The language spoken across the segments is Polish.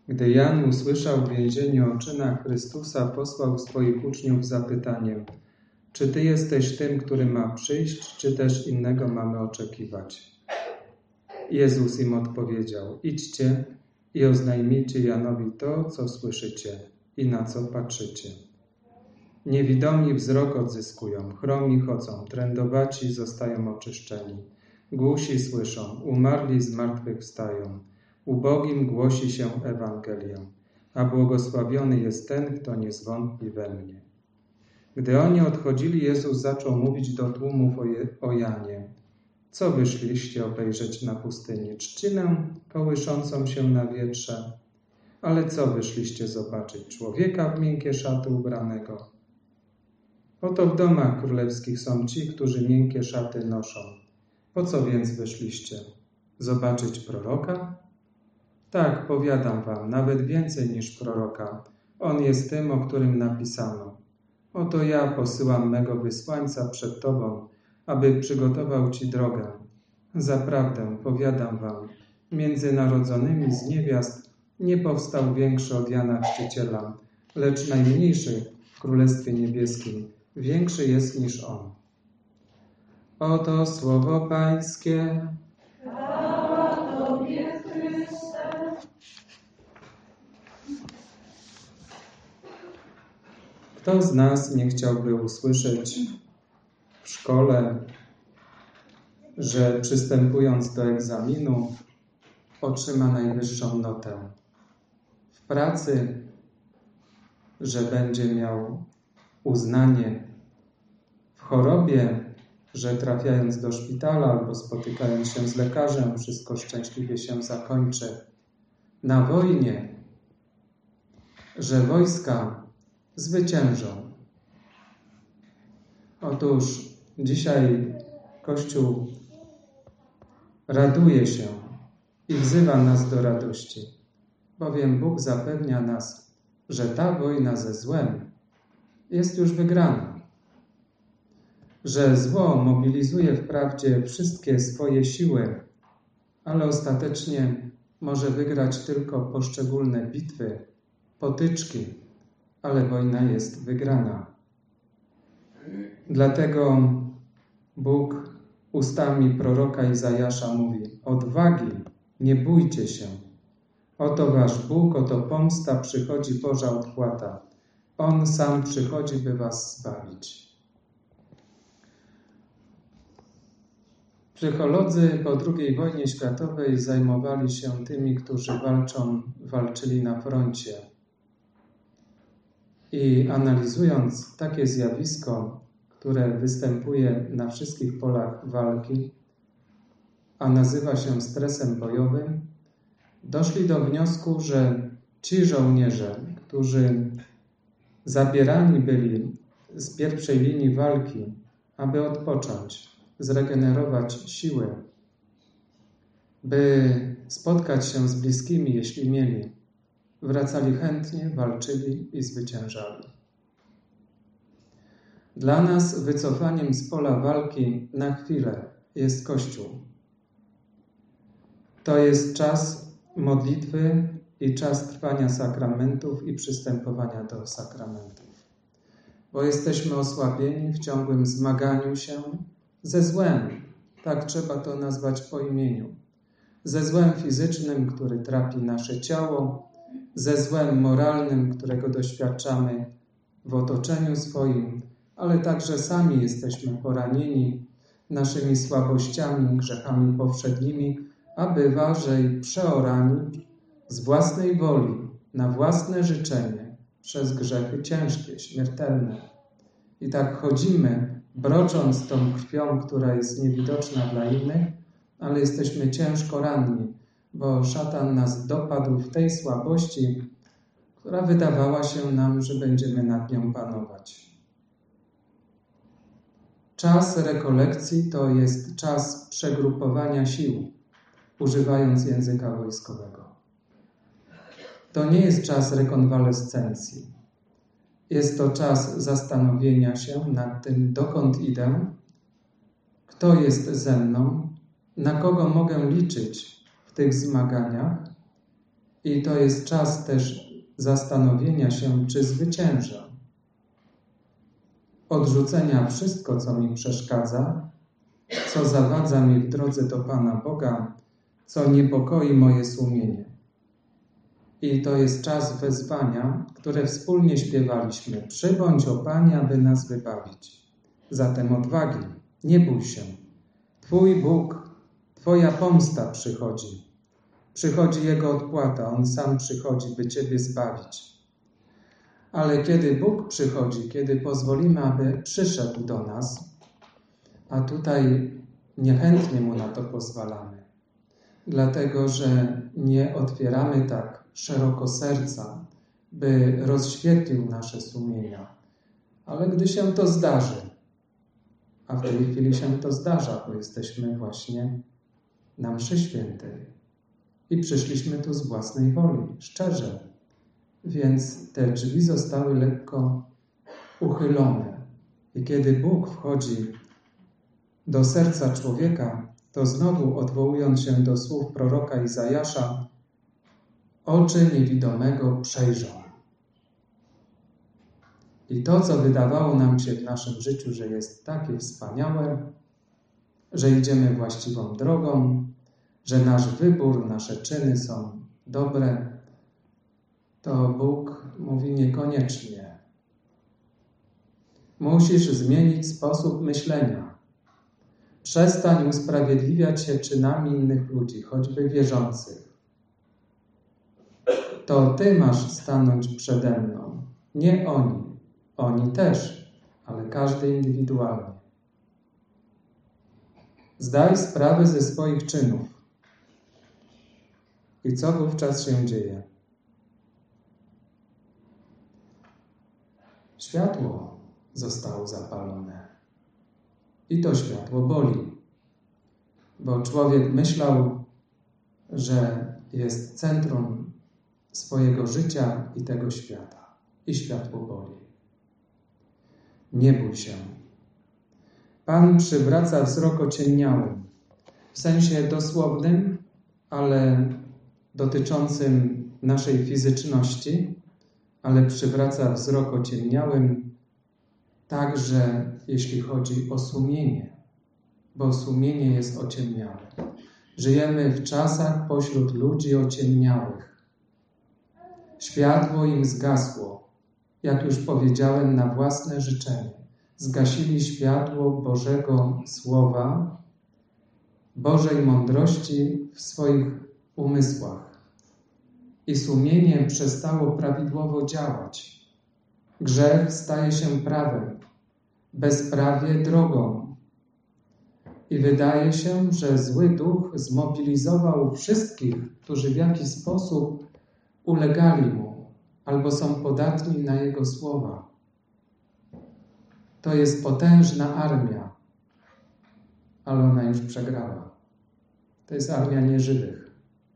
Gdy Jan usłyszał w więzieniu o czynach Chrystusa, posłał swoich uczniów z zapytaniem: czy Ty jesteś tym, który ma przyjść, czy też innego mamy oczekiwać? Jezus im odpowiedział: idźcie i oznajmijcie Janowi to, co słyszycie i na co patrzycie. Niewidomi wzrok odzyskują, chromi chodzą, trędowaci zostają oczyszczeni, głusi słyszą, umarli z martwych wstają, ubogim głosi się Ewangelię, a błogosławiony jest ten, kto nie zwątpi we mnie. Gdy oni odchodzili, Jezus zaczął mówić do tłumów o Janie. Co wyszliście obejrzeć na pustyni? Trzcinę kołyszącą się na wietrze? Ale co wyszliście zobaczyć? Człowieka w miękkie szaty ubranego? Oto w domach królewskich są ci, którzy miękkie szaty noszą. Po co więc wyszliście? Zobaczyć proroka? Tak, powiadam wam, nawet więcej niż proroka. On jest tym, o którym napisano. Oto ja posyłam mego wysłańca przed tobą, aby przygotował ci drogę. Zaprawdę, powiadam wam, między narodzonymi z niewiast nie powstał większy od Jana Chrzciciela, lecz najmniejszy w Królestwie Niebieskim większy jest niż on. Oto słowo Pańskie. Chwała Tobie, Chryste. Kto z nas nie chciałby usłyszeć w szkole, że przystępując do egzaminu otrzyma najwyższą notę? W pracy, że będzie miał uznanie? W chorobie, że trafiając do szpitala albo spotykając się z lekarzem, wszystko szczęśliwie się zakończy? Na wojnie, że wojska zwyciężą. Otóż dzisiaj Kościół raduje się i wzywa nas do radości, bowiem Bóg zapewnia nas, że ta wojna ze złem jest już wygrana, że zło mobilizuje wprawdzie wszystkie swoje siły, ale ostatecznie może wygrać tylko poszczególne bitwy, potyczki, ale wojna jest wygrana. Dlatego Bóg ustami proroka Izajasza mówi: odwagi, nie bójcie się. Oto wasz Bóg, oto pomsta, przychodzi Boża odpłata. On sam przychodzi, by was zbawić. Psycholodzy po II wojnie światowej zajmowali się tymi, którzy walczyli na froncie. I analizując takie zjawisko, które występuje na wszystkich polach walki, a nazywa się stresem bojowym, doszli do wniosku, że ci żołnierze, którzy zabierani byli z pierwszej linii walki, aby odpocząć, zregenerować siły, by spotkać się z bliskimi, jeśli mieli, wracali chętnie, walczyli i zwyciężali. Dla nas wycofaniem z pola walki na chwilę jest Kościół. To jest czas modlitwy i czas trwania sakramentów i przystępowania do sakramentów. Bo jesteśmy osłabieni w ciągłym zmaganiu się ze złem. Tak trzeba to nazwać po imieniu. Ze złem fizycznym, który trapi nasze ciało, ze złem moralnym, którego doświadczamy w otoczeniu swoim, ale także sami jesteśmy poranieni naszymi słabościami, grzechami powszednimi, a bywa, że i przeorani z własnej woli, na własne życzenie, przez grzechy ciężkie, śmiertelne. I tak chodzimy, brocząc tą krwią, która jest niewidoczna dla innych, ale jesteśmy ciężko ranni, bo szatan nas dopadł w tej słabości, która wydawała się nam, że będziemy nad nią panować. Czas rekolekcji to jest czas przegrupowania sił, używając języka wojskowego. To nie jest czas rekonwalescencji. Jest to czas zastanowienia się nad tym, dokąd idę, kto jest ze mną, na kogo mogę liczyć w tych zmaganiach I to jest czas też zastanowienia się, czy zwyciężę. Odrzucenia wszystko, co mi przeszkadza, co zawadza mi w drodze do Pana Boga, co niepokoi moje sumienie. I to jest czas wezwania, które wspólnie śpiewaliśmy. Przybądź, o Panie, aby nas wybawić. Zatem odwagi, nie bój się. Twój Bóg, Twoja pomsta przychodzi. Przychodzi Jego odpłata, On sam przychodzi, by Ciebie zbawić. Ale kiedy Bóg przychodzi, kiedy pozwolimy, aby przyszedł do nas, a tutaj niechętnie Mu na to pozwalamy, dlatego że nie otwieramy tak szeroko serca, by rozświetlił nasze sumienia. Ale gdy się to zdarzy, a w tej chwili się to zdarza, bo jesteśmy właśnie na mszy świętej i przyszliśmy tu z własnej woli, szczerze, więc te drzwi zostały lekko uchylone. I kiedy Bóg wchodzi do serca człowieka, to znowu odwołując się do słów proroka Izajasza, oczy niewidomego przejrzą. I to, co wydawało nam się w naszym życiu, że jest takie wspaniałe, że idziemy właściwą drogą, że nasz wybór, nasze czyny są dobre, to Bóg mówi niekoniecznie. Musisz zmienić sposób myślenia. Przestań usprawiedliwiać się czynami innych ludzi, choćby wierzących. To Ty masz stanąć przede mną, nie oni. Oni też, ale każdy indywidualnie. Zdaj sprawę ze swoich czynów. I co wówczas się dzieje? Światło zostało zapalone. I to światło boli. Bo człowiek myślał, że jest centrum swojego życia i tego świata. I światło boli. Nie bój się. Pan przywraca wzrok ociemniałym. W sensie dosłownym, ale dotyczącym naszej fizyczności, ale przywraca wzrok ociemniałym także jeśli chodzi o sumienie, bo sumienie jest ociemniałe. Żyjemy w czasach pośród ludzi ociemniałych. Światło im zgasło, jak już powiedziałem, na własne życzenie. Zgasili światło Bożego Słowa, Bożej mądrości w swoich umysłach. I sumienie przestało prawidłowo działać. Grzech staje się prawem, bezprawie drogą. I wydaje się, że zły duch zmobilizował wszystkich, którzy w jakiś sposób ulegali mu albo są podatni na jego słowa. To jest potężna armia, ale ona już przegrała. To jest armia nieżywych.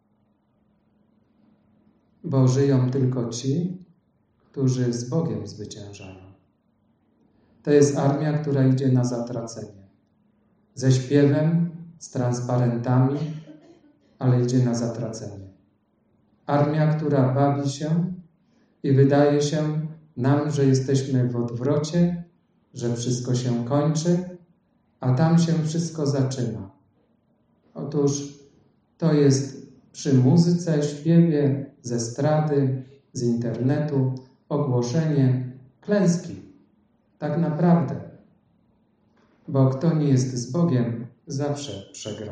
Bo żyją tylko ci, którzy z Bogiem zwyciężają. To jest armia, która idzie na zatracenie. Ze śpiewem, z transparentami, ale idzie na zatracenie. Armia, która bawi się i wydaje się nam, że jesteśmy w odwrocie, że wszystko się kończy, a tam się wszystko zaczyna. Otóż to jest przy muzyce, śpiewie, z estrady, z internetu, ogłoszenie klęski. Tak naprawdę. Bo kto nie jest z Bogiem, zawsze przegra.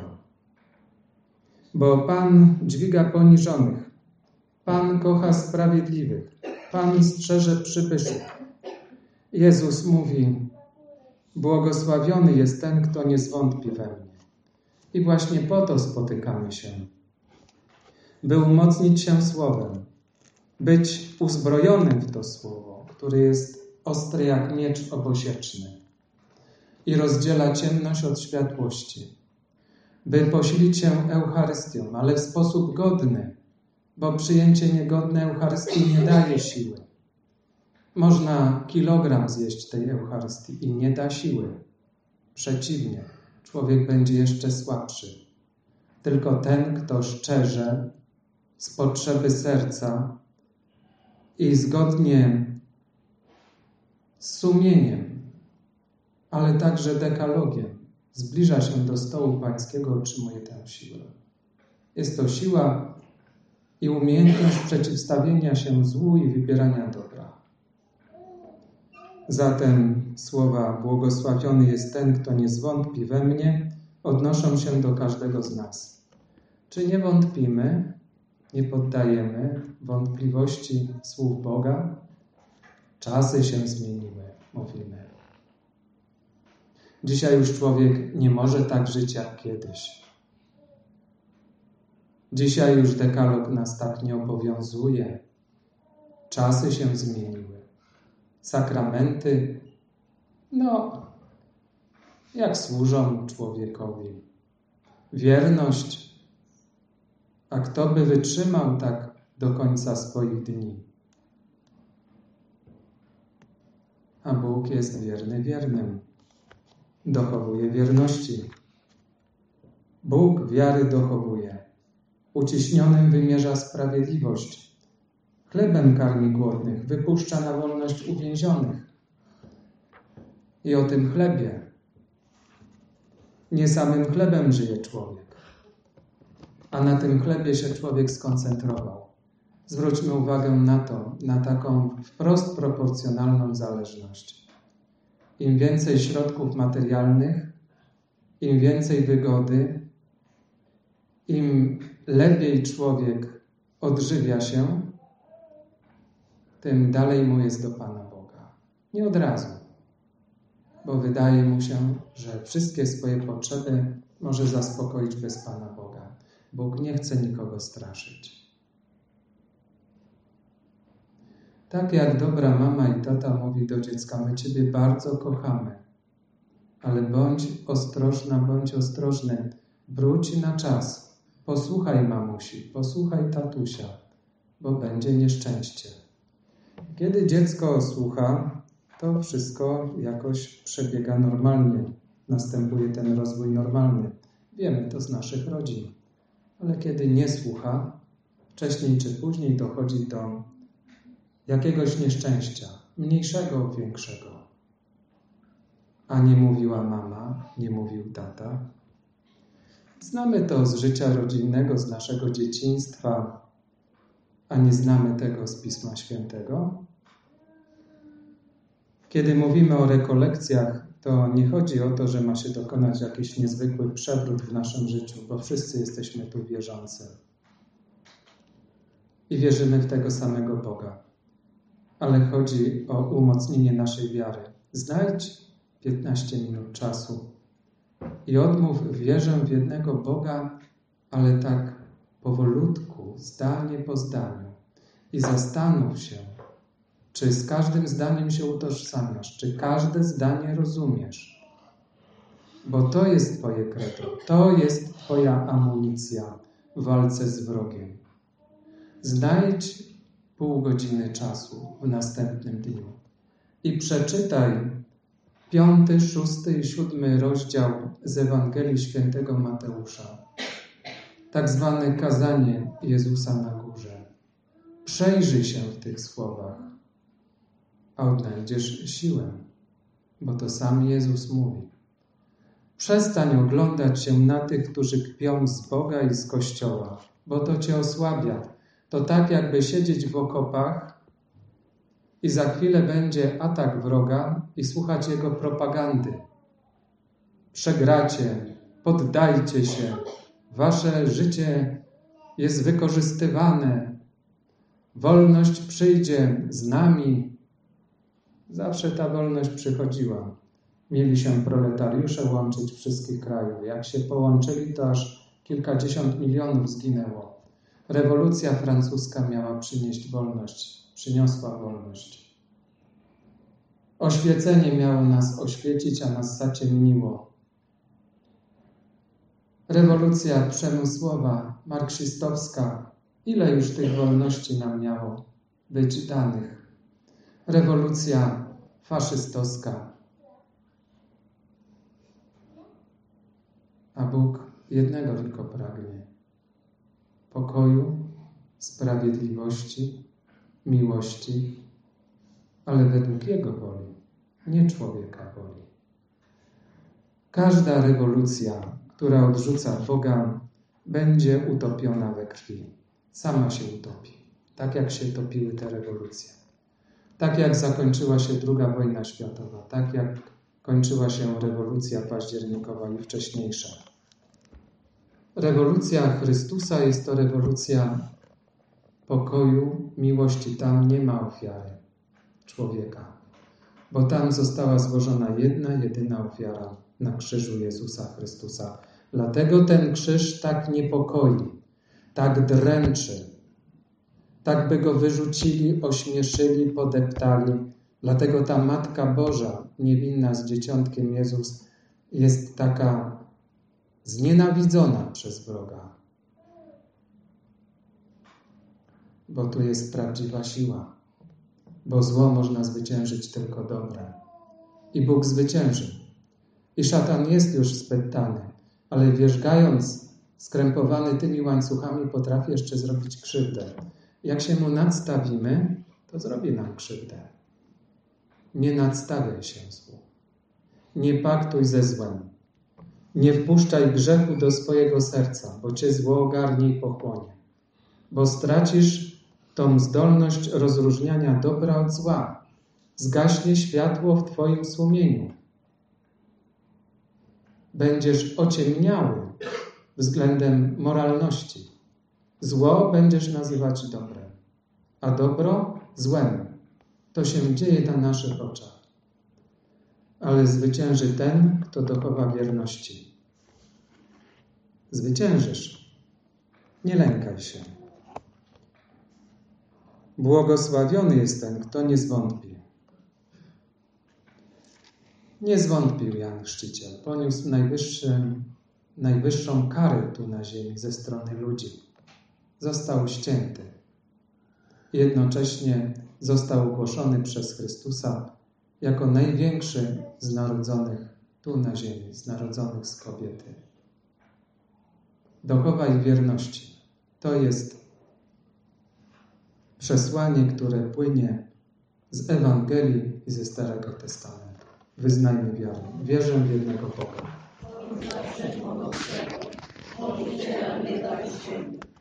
Bo Pan dźwiga poniżonych. Pan kocha sprawiedliwych. Pan strzeże przybyszów. Jezus mówi, błogosławiony jest ten, kto nie zwątpi we mnie. I właśnie po to spotykamy się. By umocnić się Słowem. Być uzbrojonym w to Słowo, które jest ostry jak miecz obosieczny i rozdziela ciemność od światłości. By posilić się Eucharystią, ale w sposób godny, bo przyjęcie niegodne Eucharystii nie daje siły. Można kilogram zjeść tej Eucharystii i nie da siły. Przeciwnie, człowiek będzie jeszcze słabszy. Tylko ten, kto szczerze z potrzeby serca i zgodnie z sumieniem, ale także dekalogiem zbliża się do stołu Pańskiego, otrzymuje tę siłę. Jest to siła i umiejętność przeciwstawienia się złu i wybierania dobra. Zatem słowa błogosławiony jest ten, kto nie zwątpi we mnie, odnoszą się do każdego z nas. Czy nie wątpimy, nie poddajemy wątpliwości słów Boga? Czasy się zmieniły, mówimy. Dzisiaj już człowiek nie może tak żyć jak kiedyś. Dzisiaj już dekalog nas tak nie obowiązuje. Czasy się zmieniły. Sakramenty, jak służą człowiekowi. Wierność, a kto by wytrzymał tak do końca swoich dni? A Bóg jest wierny wiernym. Dochowuje wierności. Bóg wiary dochowuje. Uciśnionym wymierza sprawiedliwość. Chlebem karmi głodnych, wypuszcza na wolność uwięzionych. I o tym chlebie, nie samym chlebem żyje człowiek, a na tym chlebie się człowiek skoncentrował. Zwróćmy uwagę na to, na taką wprost proporcjonalną zależność. Im więcej środków materialnych, im więcej wygody, im lepiej człowiek odżywia się, tym dalej mu jest do Pana Boga. Nie od razu, bo wydaje mu się, że wszystkie swoje potrzeby może zaspokoić bez Pana Boga. Bóg nie chce nikogo straszyć. Tak jak dobra mama i tata mówi do dziecka, my Ciebie bardzo kochamy, ale bądź ostrożna, bądź ostrożny, wróć na czas. Posłuchaj mamusi, posłuchaj tatusia, bo będzie nieszczęście. Kiedy dziecko słucha, to wszystko jakoś przebiega normalnie. Następuje ten rozwój normalny. Wiemy to z naszych rodzin. Ale kiedy nie słucha, wcześniej czy później dochodzi do jakiegoś nieszczęścia, mniejszego lub większego. A nie mówiła mama, nie mówił tata. Znamy to z życia rodzinnego, z naszego dzieciństwa, a nie znamy tego z Pisma Świętego. Kiedy mówimy o rekolekcjach, to nie chodzi o to, że ma się dokonać jakiś niezwykły przewrót w naszym życiu, bo wszyscy jesteśmy tu wierzący. I wierzymy w tego samego Boga. Ale chodzi o umocnienie naszej wiary. Znajdź 15 minut czasu i odmów wierzę w jednego Boga, ale tak powolutku, zdanie po zdaniu. I zastanów się, czy z każdym zdaniem się utożsamiasz, czy każde zdanie rozumiesz. Bo to jest Twoje credo, to jest Twoja amunicja w walce z wrogiem. Znajdź pół godziny czasu w następnym dniu i przeczytaj 5., 6. i 7. rozdział z Ewangelii Świętego Mateusza. Tak zwane kazanie Jezusa na górze. Przejrzyj się w tych słowach, a odnajdziesz siłę, bo to sam Jezus mówi. Przestań oglądać się na tych, którzy kpią z Boga i z Kościoła, bo to Cię osłabia. To tak jakby siedzieć w okopach i za chwilę będzie atak wroga i słuchać jego propagandy. Przegracie, poddajcie się, wasze życie jest wykorzystywane, wolność przyjdzie z nami. Zawsze ta wolność przychodziła. Mieli się proletariusze łączyć wszystkich krajów. Jak się połączyli, to aż kilkadziesiąt milionów zginęło. Rewolucja francuska miała przynieść wolność, przyniosła wolność. Oświecenie miało nas oświecić, a nas zaciemniło. Rewolucja przemysłowa, marksistowska, ile już tych wolności nam miało być danych? Rewolucja faszystowska. A Bóg jednego tylko pragnie. Pokoju sprawiedliwości, miłości, ale według Jego woli, nie człowieka woli. Każda rewolucja, która odrzuca Boga, będzie utopiona we krwi. Sama się utopi, tak jak się topiły te rewolucje. Tak jak zakończyła się II wojna światowa, tak jak kończyła się rewolucja październikowa i wcześniejsza. Rewolucja Chrystusa jest to rewolucja pokoju, miłości. Tam nie ma ofiary człowieka, bo tam została złożona jedna, jedyna ofiara na krzyżu Jezusa Chrystusa. Dlatego ten krzyż tak niepokoi, tak dręczy, tak by go wyrzucili, ośmieszyli, podeptali. Dlatego ta Matka Boża, niewinna z dzieciątkiem Jezus, jest taka znienawidzona przez wroga. Bo tu jest prawdziwa siła. Bo zło można zwyciężyć tylko dobre. I Bóg zwycięży. I szatan jest już spętany, ale wierzgając, skrępowany tymi łańcuchami, potrafi jeszcze zrobić krzywdę. Jak się mu nadstawimy, to zrobi nam krzywdę. Nie nadstawiaj się złu. Nie paktuj ze złem. Nie wpuszczaj grzechu do swojego serca, bo cię zło ogarnie i pochłonie. Bo stracisz tą zdolność rozróżniania dobra od zła. Zgaśnie światło w twoim sumieniu. Będziesz ociemniały względem moralności. Zło będziesz nazywać dobrem, a dobro złem. To się dzieje na naszych oczach. Ale zwycięży ten, kto dochowa wierności. Zwyciężysz. Nie lękaj się. Błogosławiony jest ten, kto nie zwątpi. Nie zwątpił Jan Chrzciciel. Poniósł najwyższą karę tu na ziemi ze strony ludzi. Został ścięty. Jednocześnie został ogłoszony przez Chrystusa jako największy z narodzonych tu na ziemi, z narodzonych z kobiety. Dochowaj wierności. To jest przesłanie, które płynie z Ewangelii i ze Starego Testamentu. Wyznajmy wiarę. Wierzę w jednego Boga.